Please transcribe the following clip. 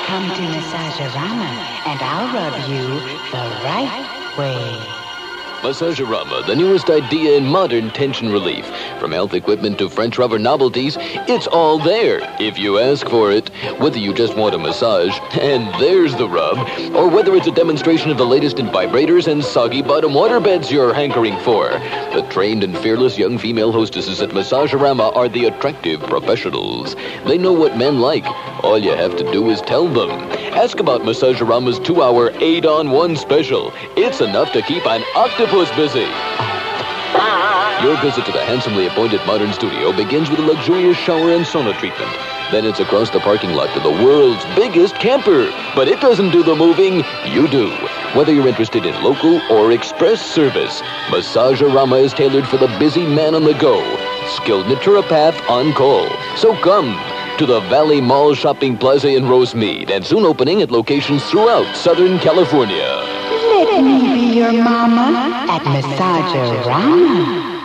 Come to Massage-A-Rama, and I'll rub you the right way. Massage-A-Rama, the newest idea in modern tension relief. From health equipment to French rubber novelties, it's all there if you ask for it. Whether you just want a massage, and there's the rub, or whether it's a demonstration of the latest in vibrators and soggy bottom waterbeds you're hankering for. The trained and fearless young female hostesses at Massage-A-Rama are the attractive professionals. They know what men like. All you have to do is tell them. Ask about Massage-A-Rama's 2-hour 8-on-1 special. It's enough to keep an octopus busy. Your visit to the handsomely appointed modern studio begins with a luxurious shower and sauna treatment. Then it's across the parking lot to the world's biggest camper. But it doesn't do the moving, you do. Whether you're interested in local or express service, Massage-A-Rama is tailored for the busy man on the go. Skilled naturopath on call. So come to the Valley Mall Shopping Plaza in Rosemead, and soon opening at locations throughout Southern California. Let me be your mama at Massage-A-Rama.